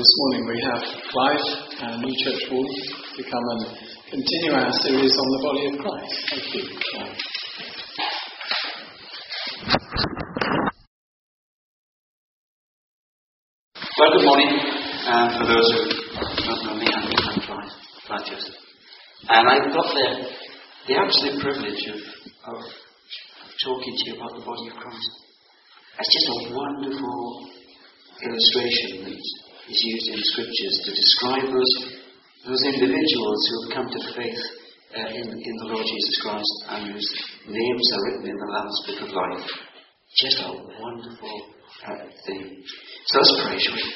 this morning we have Clive, our new church warden, to come and continue our series on the body of Christ. Thank you, Clive. Well, good morning. For those who don't know me, I'm Clive Joseph. And I've got the absolute privilege of talking to you about the body of Christ. It's just a wonderful illustration that is used in the scriptures to describe those individuals who have come to faith in the Lord Jesus Christ and whose names are written in the Lamb's Book of Life. Just a wonderful thing. So let's pray, shall we?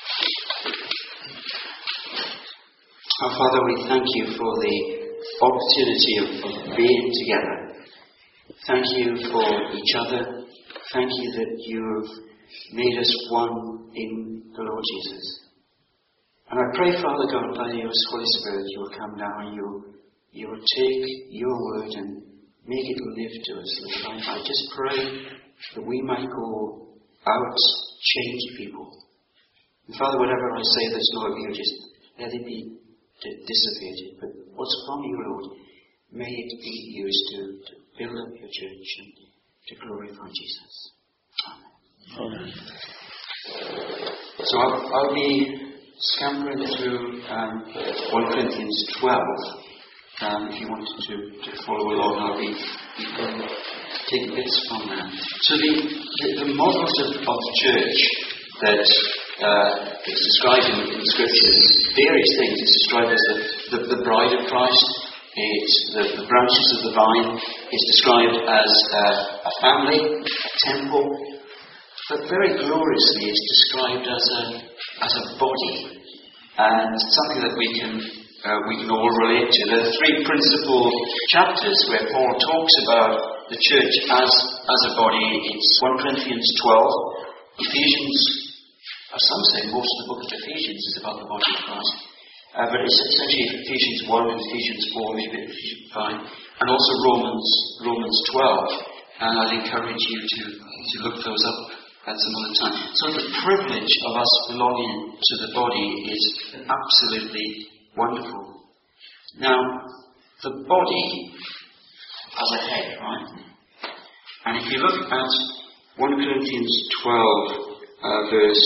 Our Father, we thank you for the opportunity of being together. Thank you for each other. Thank you that you have made us one in the Lord Jesus. And I pray, Father God, by your Holy Spirit, you will come now and you will take your word and make it live to us. Lord. I just pray that we might go out, change people. And Father, whatever I say that's not of you, just let it be dissipated. But what's from you, Lord, may it be used to build up your church and to glorify Jesus. Amen. So I'll be scampering through 1 Corinthians 12. If you wanted to follow along, I'll be taking bits from that. So the models of the church that is described in the scriptures, various things. It's described as the bride of Christ. It's the branches of the vine. It's described as a family, a temple. But very gloriously, it's described as a body, and something that we can all relate to. There are three principal chapters where Paul talks about the church as a body. It's 1 Corinthians 12, Ephesians. Some say most of the book of Ephesians is about the body of Christ, but it's essentially Ephesians 1 and Ephesians 4, maybe Ephesians 5, and also Romans 12. And I'd encourage you to look those up at some other time. So the privilege of us belonging to the body is absolutely wonderful. Now, the body has a head, right? And if you look at 1 Corinthians 12, verse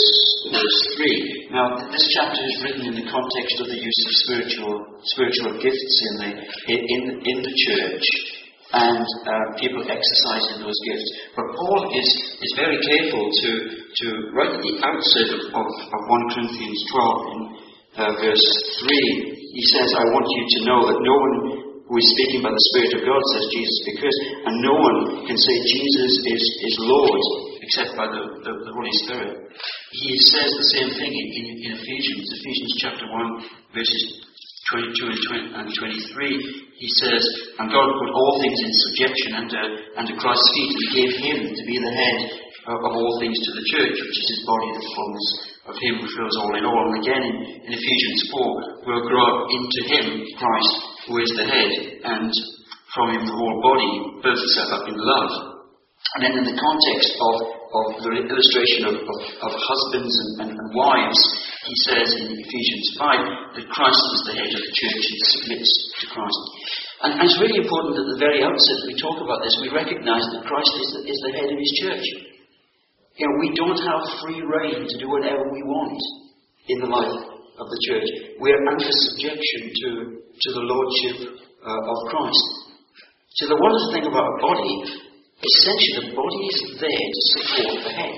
3. Now, this chapter is written in the context of the use of spiritual gifts in the church, and people exercising those gifts. But Paul is very careful to right at the outset of 1 Corinthians 12 in verse 3, he says, I want you to know that no one who is speaking by the Spirit of God says Jesus be cursed, and no one can say Jesus is Lord except by the Holy Spirit. He says the same thing in Ephesians chapter 1, verses 22 and 23, he says, and God put all things in subjection under Christ's feet, and he gave him to be the head of all things to the church, which is his body, the fullness of him who fills all in all. And again in Ephesians 4, we'll grow up into him, Christ, who is the head, and from him the whole body builds itself up in love. And then in the context of the illustration of husbands and wives, he says in Ephesians 5 that Christ is the head of the church and submits to Christ. And it's really important that at the very outset we talk about this, we recognise that Christ is the head of his church. You know, we don't have free rein to do whatever we want in the life of the church. We are under subjection to the lordship of Christ. So the wonderful thing about a body, essentially the body is there to support the head.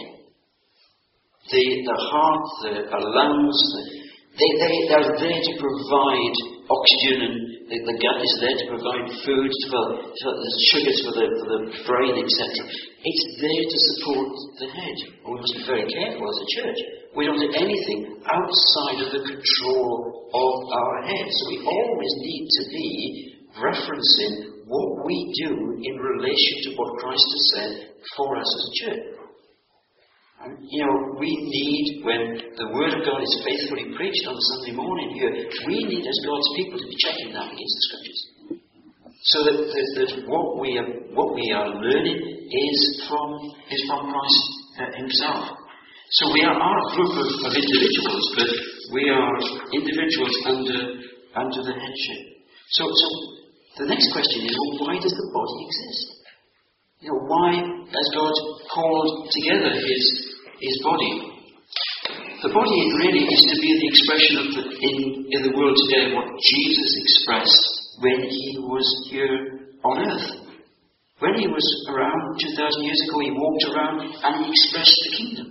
The heart, the lungs, they are there to provide oxygen, and the gut is there to provide food for the sugars for the brain, etc. It's there to support the head. We must be very careful as a church. We don't do anything outside of the control of our head. So we always need to be referencing what we do in relation to what Christ has said for us as a church. And, we need, when the Word of God is faithfully preached on Sunday morning here, we need as God's people to be checking that against the Scriptures. So that what we are learning is from Christ himself. So we are a group of individuals, but we are individuals under the headship. So the next question is, well, why does the body exist? Why has God called together his body? The body really is to be the expression of in the world today what Jesus expressed when he was here on earth. When he was around 2,000 years ago, he walked around and he expressed the kingdom.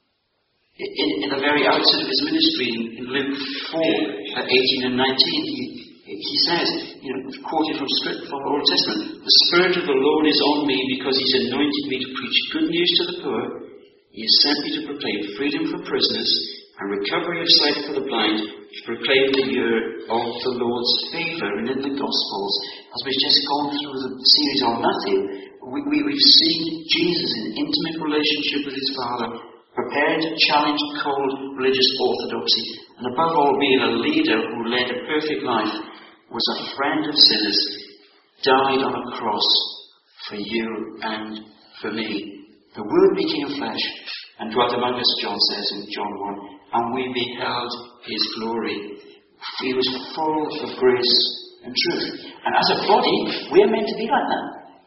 In the very outset of his ministry, in Luke 4, 18 and 19, he says, quoted from script from the Old Testament, "The Spirit of the Lord is on me because he's anointed me to preach good news to the poor. He has sent me to proclaim freedom for prisoners and recovery of sight for the blind, to proclaim the year of the Lord's favour." And in the Gospels, as we've just gone through the series on Matthew, we've seen Jesus in intimate relationship with his Father, prepared to challenge cold religious orthodoxy, and above all being a leader who led a perfect life, was a friend of sinners, died on a cross for you and for me. The Word became flesh and dwelt among us, John says in John 1, and we beheld his glory. He was full of grace and truth. And as a body, we are meant to be like that.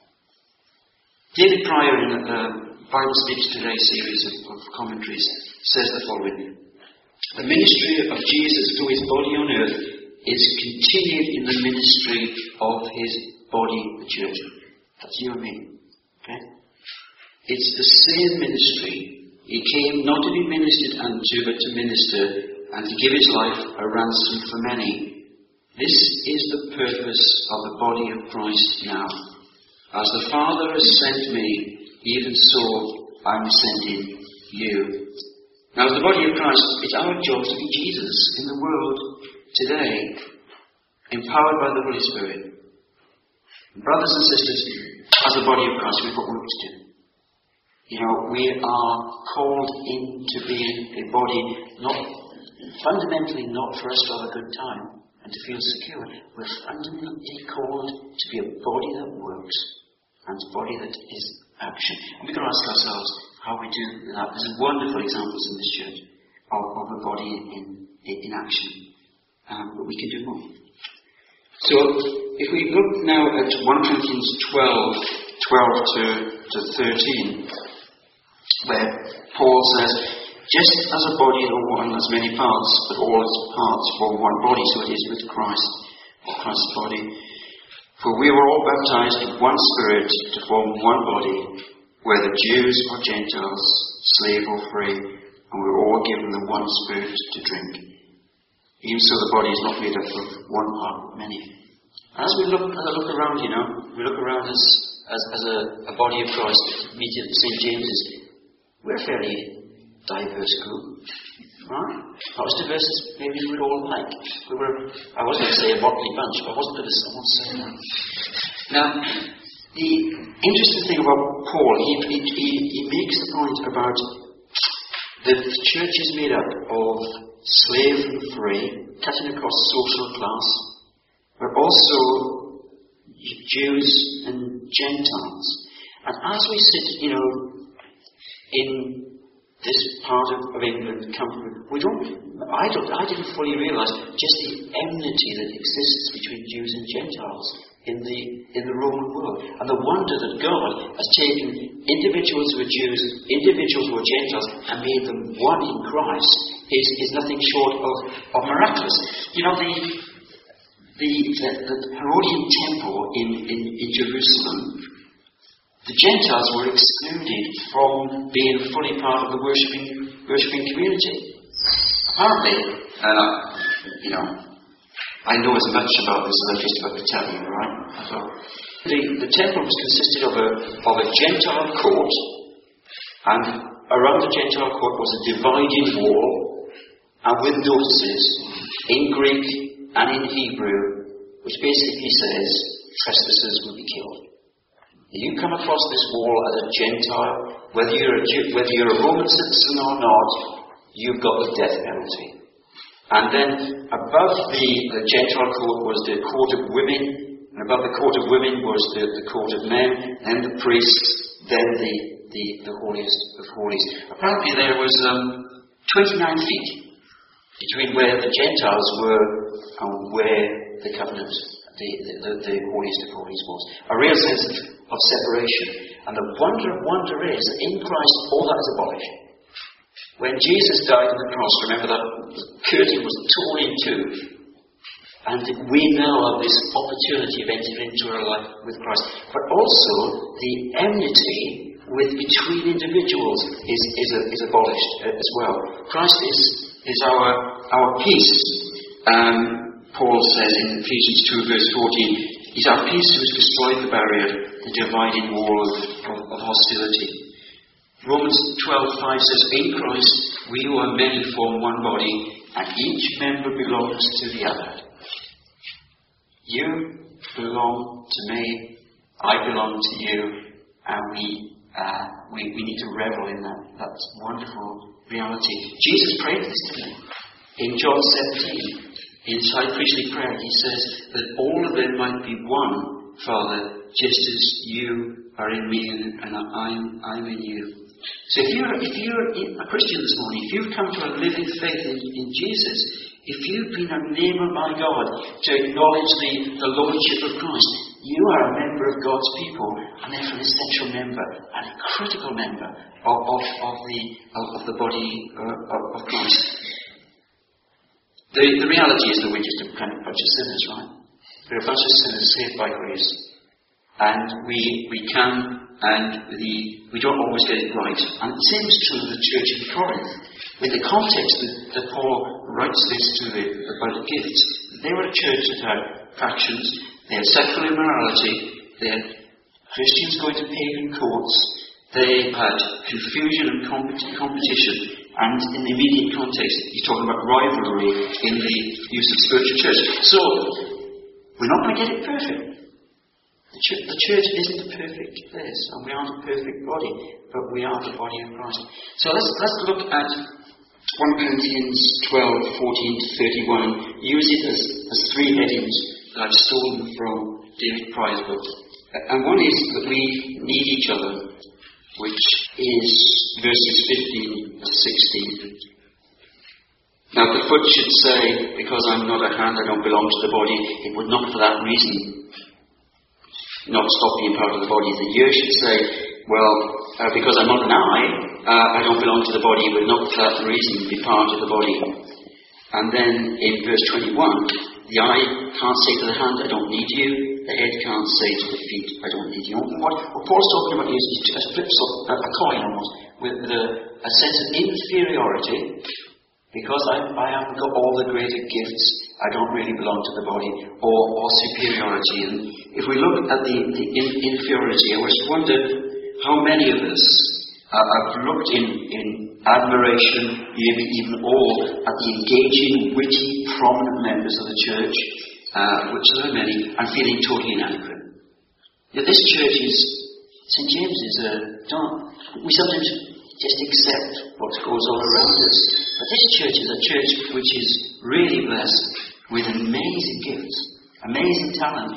David Pryor, in the Bible Speaks Today series of commentaries, says the following: "The ministry of Jesus through his body on earth is continued in the ministry of his body, the church." That's you and me. Okay? It's the same ministry. He came not to be ministered unto, but to minister, and to give his life a ransom for many. This is the purpose of the body of Christ now. As the Father has sent me, even so I'm sending you. Now, as the body of Christ, it's our job to be Jesus in the world today, empowered by the Holy Spirit. Brothers and sisters, as the body of Christ, we've got work to do. We are called into being a body, fundamentally not for us to have a good time and to feel secure. We're fundamentally called to be a body that works and a body that is action. And we've got to ask ourselves how we do that. There's wonderful examples in this church of a body in action. But we can do more. So, if we look now at 1 Corinthians 12 to 13, where Paul says, "Just as a body of one has many parts, but all its parts form one body, so it is with Christ, or Christ's body. For we were all baptized in one Spirit to form one body, whether Jews or Gentiles, slave or free, and we were all given the one Spirit to drink. Even so, the body is not made up of one part, but many." As we look around, we look around as a body of Christ, meet at St. James's. We're a fairly diverse group, right? Not as diverse as maybe we would all like. I was going to say a motley bunch, but I wasn't going to say that. Now, the interesting thing about Paul, he makes the point about the church is made up of slave and free, cutting across social class, but also Jews and Gentiles. And as we sit, in this part of England, I didn't fully realise just the enmity that exists between Jews and Gentiles in the Roman world, and the wonder that God has taken individuals who are Jews, individuals who are Gentiles, and made them one in Christ is nothing short of miraculous. The Herodian temple in Jerusalem, the Gentiles were excluded from being fully part of the worshipping community. Apparently, I know as much about this as I'm just about to tell you, right? So, the temple was consisted of a Gentile court, and around the Gentile court was a dividing wall, and with notices in Greek and in Hebrew, which basically says trespassers will be killed. You come across this wall as a Gentile, whether you're a Roman citizen or not, you've got the death penalty. And then above the Gentile court was the court of women, and above the court of women was the court of men, then the priests, then the holiest of holies. Apparently there was 29 feet between where the Gentiles were and where the covenant, the holiest of holies was. A real sense of separation. And the wonder of wonder is that in Christ all that is abolished. When Jesus died on the cross, remember that curtain was torn in two. And we now have this opportunity of entering into our life with Christ. But also, the enmity between individuals is abolished as well. Christ is our peace. Paul says in Ephesians 2 verse 14, He's our peace who has destroyed the barrier, the dividing wall of hostility. Romans 12:5 says, in Christ we who are many form one body, and each member belongs to the other. You belong to me, I belong to you, and we need to revel in that wonderful reality. Jesus prayed this, didn't he? In John 17, in his high priestly prayer, he says that all of them might be one, Father, just as you are in me and I'm in you. So if you're a Christian this morning, if you've come to a living faith in Jesus, if you've been enabled by God to acknowledge the Lordship of Christ, you are a member of God's people, and therefore an essential member, and a critical member of the body of Christ. The reality is that we're just a kind of bunch of sinners, right? We're a bunch of sinners saved by grace. And we can, and we don't always get it right. And the same is true of the church in Corinth. In the context that Paul writes this about the gifts, they were a church that had factions, they had sexual immorality, they had Christians going to pagan courts, they had confusion and competition, and in the immediate context, he's talking about rivalry in the use of spiritual church. So, we're not going to get it perfect. The church isn't a perfect place, and we aren't a perfect body, but we are the body of Christ. So let's look at 1 Corinthians 12, 14 to 31. Use it as three headings that I've stolen from David Pry's book. And one is that we need each other, which is verses 15 to 16. Now the foot should say, because I'm not a hand, I don't belong to the body. It would not for that reason not stop being part of the body. The ear should say, well, because I'm not an eye, I don't belong to the body, but not for that reason be part of the body. And then in verse 21, the eye can't say to the hand, I don't need you. The head can't say to the feet, I don't need you. What Paul's talking about is a flips of a coin almost, with a sense of inferiority. Because I haven't got all the greater gifts, I don't really belong to the body, or superiority. And if we look at the inferiority, I always wonder how many of us have looked in admiration, maybe even awe, at the engaging, witty, prominent members of the church, which there are many, and feeling totally inadequate. Yet this church is, St. James's, we sometimes just accept what goes on around us. But this church is a church which is really blessed with amazing gifts, amazing talents.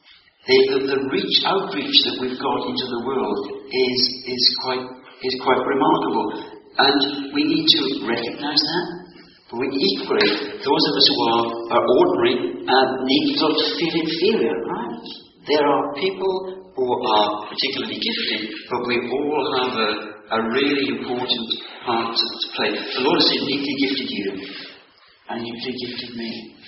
The outreach that we've got into the world is quite remarkable, and we need to recognise that. But we equally, those of us who are ordinary, need not to feel inferior. Right? There are people who are particularly gifted, but we all have a really important part to play. The Lord has uniquely gifted you, and uniquely gifted me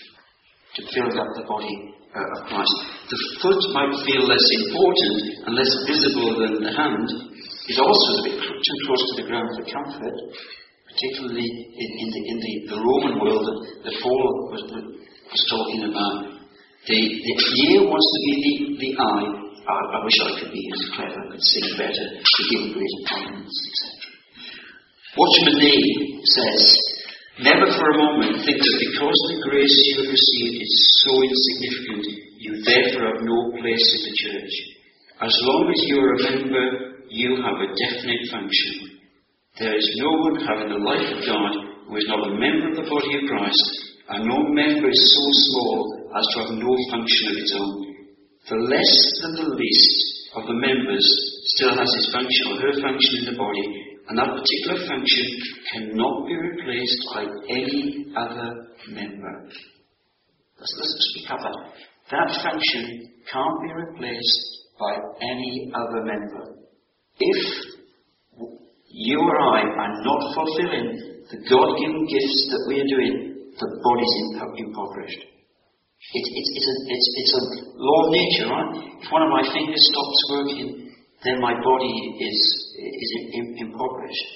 to build up the body of Christ. The foot might feel less important and less visible than the hand. It's also a bit too close to the ground for comfort, particularly in the Roman world that Paul was talking about. The ear wants to be the eye. I wish I could be as clever, I could sing better, to give greater prominence, etc. Watchman Nee says, never for a moment think that because the grace you have received is so insignificant, you therefore have no place in the church. As long as you are a member, you have a definite function. There is no one having the life of God who is not a member of the body of Christ, and no member is so small as to have no function of its own. The less than the least of the members still has his function or her function in the body, and that particular function cannot be replaced by any other member. Let's just recap that. That function can't be replaced by any other member. If you or I are not fulfilling the God-given gifts that we are doing, the body's impoverished. It's a law of nature, right? If one of my fingers stops working, then my body is impoverished.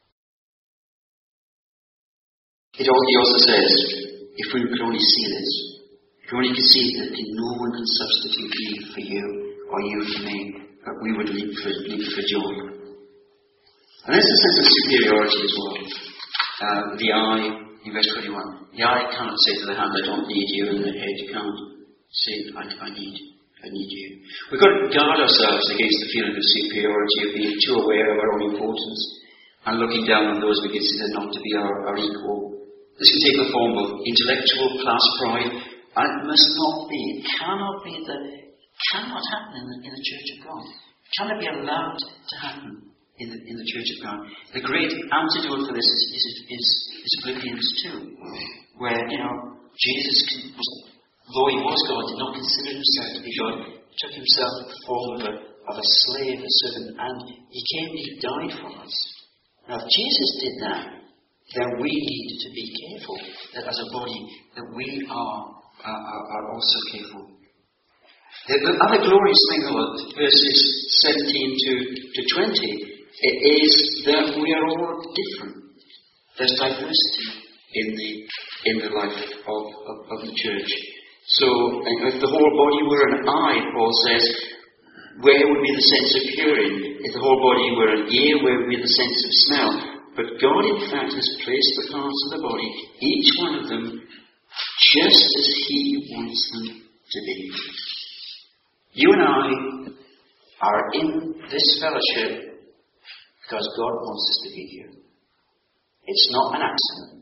He also says, if we could only see this, if we only could see that no one can substitute me for you or you for me, we would leap for joy. And there's a sense of superiority as well. The eye, in verse 21, the eye cannot say to the hand, I don't need you, and the head can't say, I need you. We've got to guard ourselves against the feeling of superiority, of being too aware of our own importance, and looking down on those we consider not to be our equal. This can take the form of intellectual class pride, and it must not be, it cannot happen in the Church of God. It cannot be allowed to happen in the Church of God. The great antidote for this is Philippians 2, where, Jesus, though he was God, did not consider himself to be God. He took himself in the form of a slave, a servant, and he came and he died for us. Now, if Jesus did that, then we need to be careful that as a body, that we are also careful. The other glorious thing about verses 17 to 20 is that we are all different. There's diversity in the life of the church. So, if the whole body were an eye, Paul says, where would be the sense of hearing? If the whole body were an ear, where would be the sense of smell? But God, in fact, has placed the parts of the body, each one of them, just as He wants them to be. You and I are in this fellowship because God wants us to be here. It's not an accident.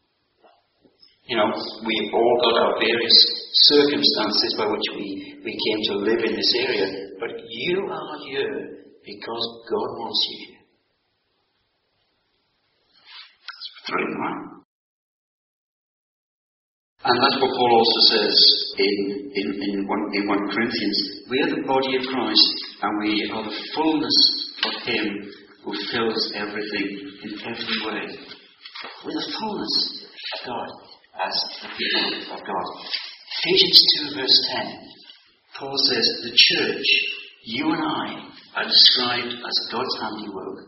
We've all got our various circumstances by which we came to live in this area, but you are here because God wants you here. It's thrilling, right? And that's what Paul also says in 1 Corinthians. We are the body of Christ, and we are the fullness of Him who fills everything in every way. We're the fullness of God as the people of God. Ephesians 2 verse 10, Paul says, the church, you and I, are described as God's handiwork,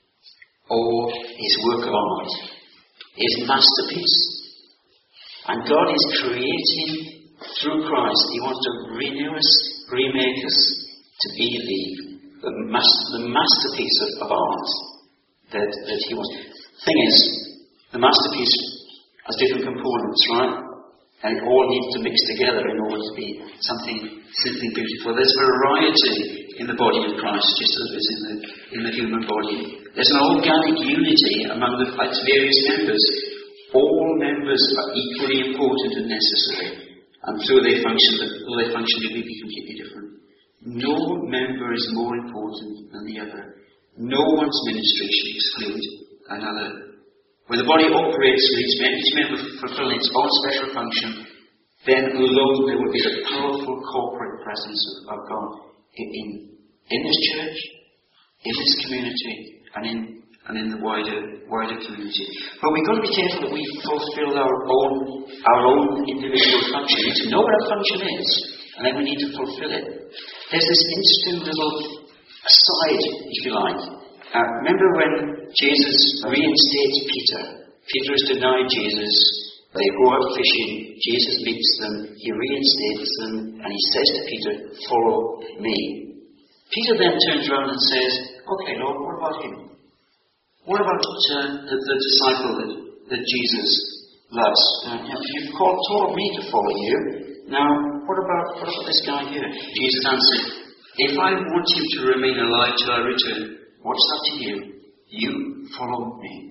or His work of art, His masterpiece. And God is creating through Christ. He wants to renew us, remake us to be the masterpiece of art that He wants. The thing is, the masterpiece has different components, right? And it all needs to mix together in order to be something beautiful. There's variety in the body of Christ, just as there is in the human body. There's an organic unity among its various members. All members are equally important and necessary, and through their function, they may be completely different. No member is more important than the other. No one's ministry should exclude another. When the body operates with each member fulfilling its own special function, then alone there will be the powerful corporate presence of God in this church, in this community, and in the wider community. But we've got to be careful that we fulfill our own individual function. We need to know what our function is, and then we need to fulfill it. There's this interesting little aside, if you like. Remember when Jesus reinstates Peter? Peter has denied Jesus. They go out fishing. Jesus meets them. He reinstates them, and he says to Peter, "Follow me." Peter then turns around and says, "Okay, Lord, what about him? What about the disciple that Jesus loves? You've told me to follow you. Now, what about this guy here?" Jesus answered, "If I want him to remain alive till I return, what's that to you? You follow me."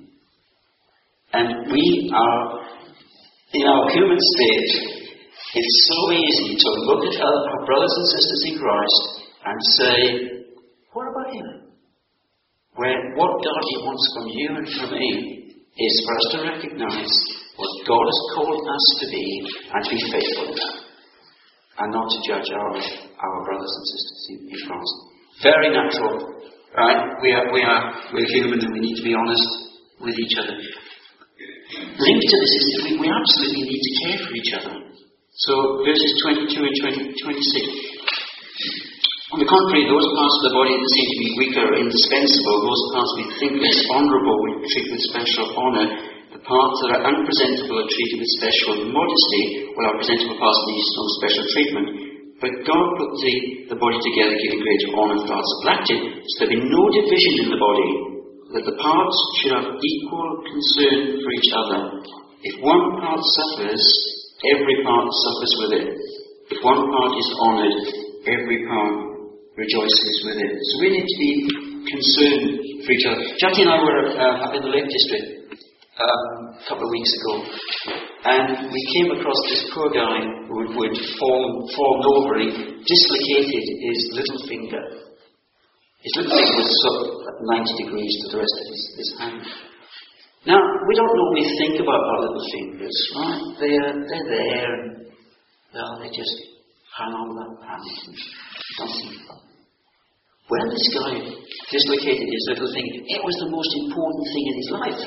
And we are, in our human state, it's so easy to look at our brothers and sisters in Christ and say, "What about about Him. Where what God wants from you and from me is for us to recognize what God has called us to be and to be faithful in that. And not to judge our brothers and sisters in Christ. Very natural, right? We're human and we need to be honest with each other. Linked to this is that we absolutely need to care for each other. So verses 22 and 26. On the contrary, those parts of the body that seem to be weaker are indispensable. Those parts we think less honourable we treat with special honour. The parts that are unpresentable are treated with special modesty, while our presentable parts need no special treatment. But God put the body together, giving greater honour to parts subtracted, so there be no division in the body, that the parts should have equal concern for each other. If one part suffers, every part suffers with it. If one part is honoured, every part rejoices with it. So we need to be concerned for each other. Jackie and I were up in the Lake District a couple of weeks ago, and we came across this poor guy who had fallen over. He dislocated his little finger. His little finger was sort of at 90 degrees to the rest of his hand. Now, we don't normally think about our little fingers, right? They're there, and well, they just hang on that hand and don't think about it. When this guy dislocated his little finger, it was the most important thing in his life.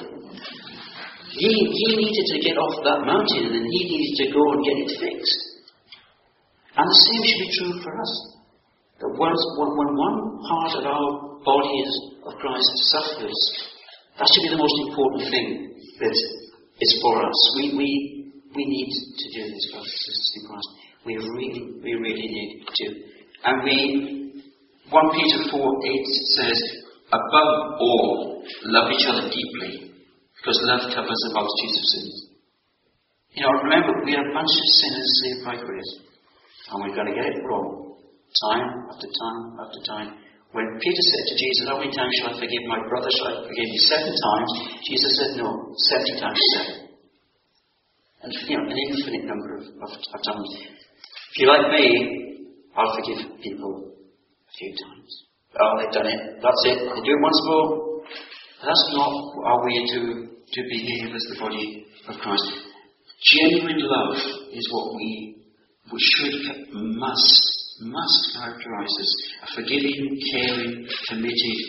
He needed to get off that mountain, and then he needed to go and get it fixed. And the same should be true for us. That when one part of our body of Christ suffers, that should be the most important thing that is for us. We need to do this, brothers and sisters in Christ. We really need to. And 1 Peter 4:8 says, above all, love each other deeply, because love covers a multitude of sins. You know, remember, we are a bunch of sinners saved by grace, and we're going to get it wrong, time after time after time. When Peter said to Jesus, how many times shall I forgive my brother? Shall I forgive you 7 times? Jesus said, no, 70 times 7. And, you know, an infinite number of times. If you're like me, I'll forgive people a few times. Oh, they've done it. That's it. They do it once more. That's not our way to behave as the body of Christ. Genuine love is what we should, must characterize us. A forgiving, caring, committed,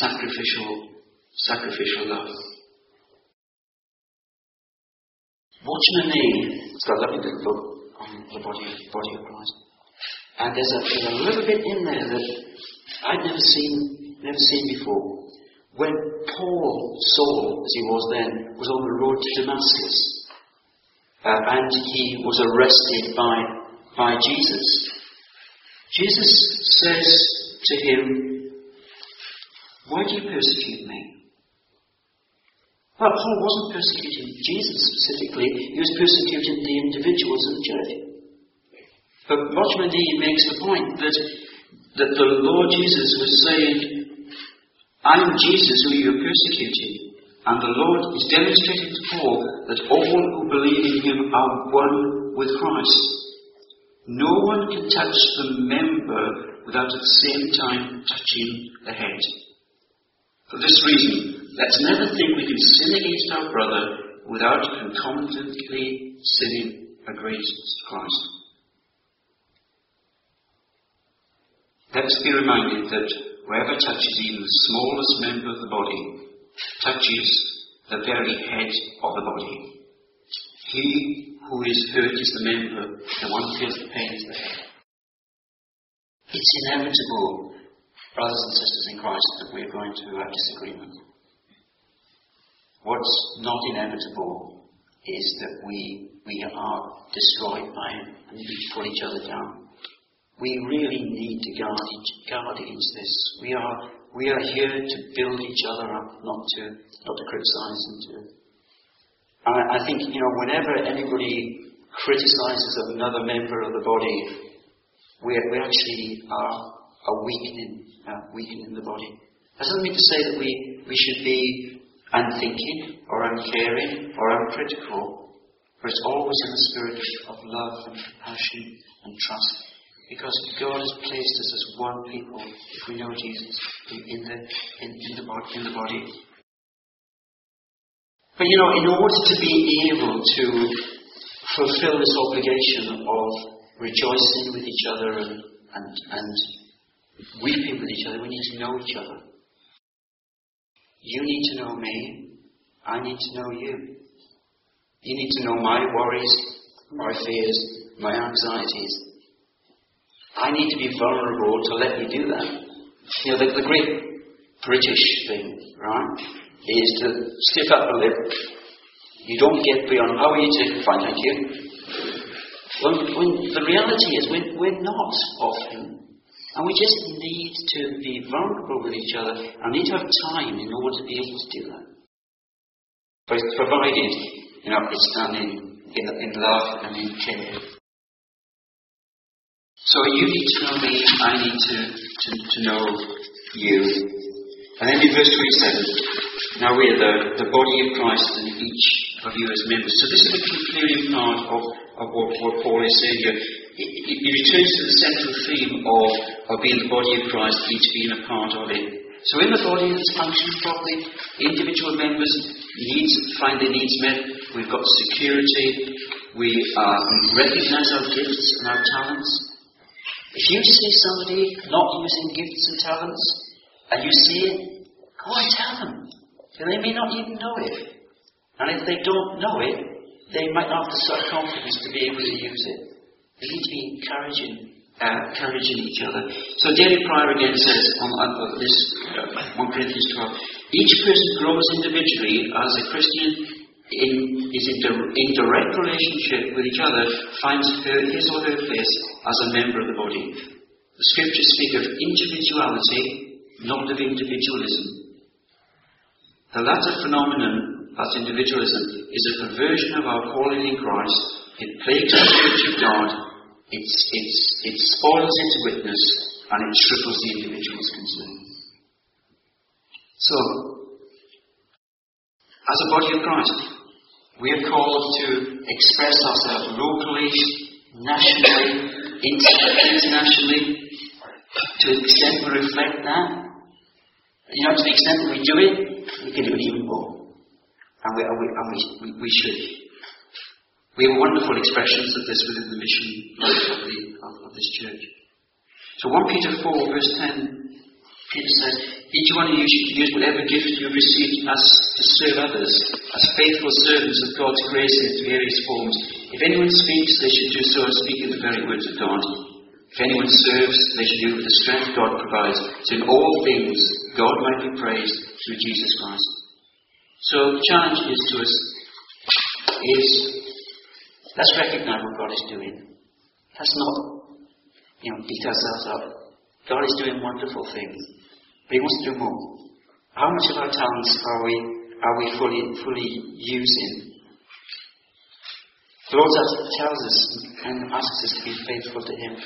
sacrificial love. Watchman Nee has got a lovely little book on the body of Christ. And there's a little bit in there that I'd never seen before. When Saul, as he was then, was on the road to Damascus, and he was arrested by Jesus. Jesus says to him, why do you persecute me? Well, Paul wasn't persecuting Jesus specifically, he was persecuting the individuals in the church. But Watchman Nee makes the point that the Lord Jesus was saying, I am Jesus who you are persecuting. And the Lord is demonstrating to Paul that all who believe in him are one with Christ. No one can touch the member without at the same time touching the head. For this reason, let's never think we can sin against our brother without concomitantly sinning against Christ. Let us be reminded that whoever touches even the smallest member of the body touches the very head of the body. He who is hurt is the member, the one who feels the pain is the head. It's inevitable, brothers and sisters in Christ, that we're going to have disagreement. What's not inevitable is that we are destroyed by it and we pull each other down. We really need to guard against this. We are here to build each other up, not to criticize and to. I think, whenever anybody criticizes another member of the body, we actually are weakening the body. That doesn't mean to say that we should be unthinking or uncaring or uncritical, but it's always in the spirit of love and compassion and trust. Because God has placed us as one people if we know Jesus in the body. But in order to be able to fulfill this obligation of rejoicing with each other and weeping with each other, we need to know each other. You need to know me. I need to know you. You need to know my worries, my fears, my anxieties. I need to be vulnerable to let you do that. The great British thing, right, is to stiff up a lip. You don't get beyond, how are you today? Fine, thank you. When the reality is we're not often. And we just need to be vulnerable with each other and need to have time in order to be able to do that. But it's provided, it's done in love and in care. So you need to know me, I need to know you. And then in verse 27, now we are the body of Christ and each of you as members. So this is the concluding part of what Paul is saying here. He returns to the central theme of being the body of Christ, each being a part of it. So in the body that's functioning properly, individual members find their needs met. We've got security. We recognise our gifts and our talents. If you see somebody not using gifts and talents, and you see it, go and tell them. They may not even know it. And if they don't know it, they might not have the self-confidence to be able to use it. They need to be encouraging each other. So David Pryor again says on this 1 Corinthians 12, each person grows individually as a Christian is in direct relationship with each other, finds his or her place as a member of the body. The scriptures speak of individuality, not of individualism. The latter phenomenon, that's individualism, is a perversion of our calling in Christ. It plagues the church of God. It spoils its witness, and it triples the individual's concern. So, as a body of Christ, we are called to express ourselves locally, nationally, internationally, to the extent we reflect that. To the extent that we do it, we can do it even more. And we should. We have wonderful expressions of this within the mission of this church. So 1 Peter 4 verse 10, Peter says, each one of you should use whatever gift you have received as to serve others, as faithful servants of God's grace in its various forms. If anyone speaks, they should do so speaking the very words of God. If anyone serves, they should do with the strength God provides, so in all things God might be praised through Jesus Christ. So the challenge is to us let's recognize what God is doing. Let's not, beat ourselves up. God is doing wonderful things, but He wants to do more. How much of our talents are we fully using? The Lord tells us and asks us to be faithful to Him,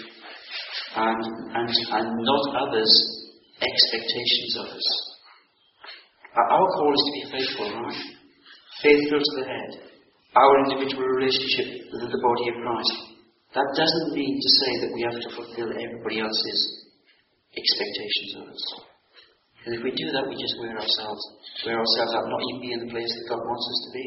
and not others' expectations of us. Our call is to be faithful, right? Faithful to the head. Our individual relationship within the body of Christ. That doesn't mean to say that we have to fulfill everybody else's expectations of us. And if we do that, we just wear ourselves out, not even be in the place that God wants us to be.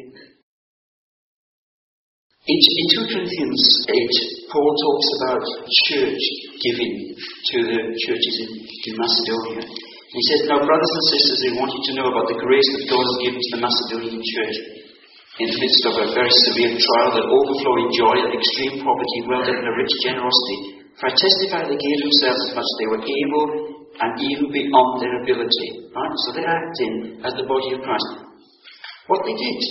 In 2 Corinthians 8, Paul talks about church giving to the churches in Macedonia. He says, now brothers and sisters, I want you to know about the grace that God has given to the Macedonian church. In the midst of a very severe trial, that overflowing joy, that extreme poverty, welled up in a rich generosity. For I testify they gave themselves as much as they were able, and even beyond their ability. Right? So they're acting as the body of Christ. What they did,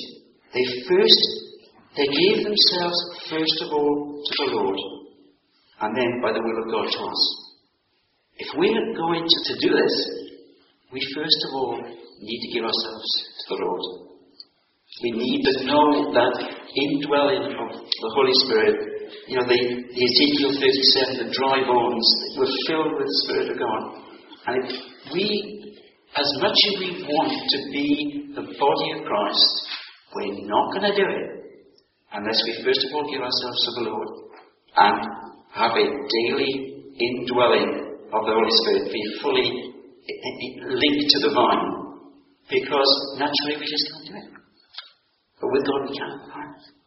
they gave themselves first of all to the Lord, and then by the will of God to us. If we're going to do this, we first of all need to give ourselves to the Lord. We need to know that indwelling of the Holy Spirit, the Ezekiel 37, the dry bones, were filled with the Spirit of God. And if we, as much as we want to be the body of Christ, we're not going to do it unless we first of all give ourselves to the Lord and have a daily indwelling of the Holy Spirit, be fully linked to the vine, because naturally we just can't do it. But with God we can, right?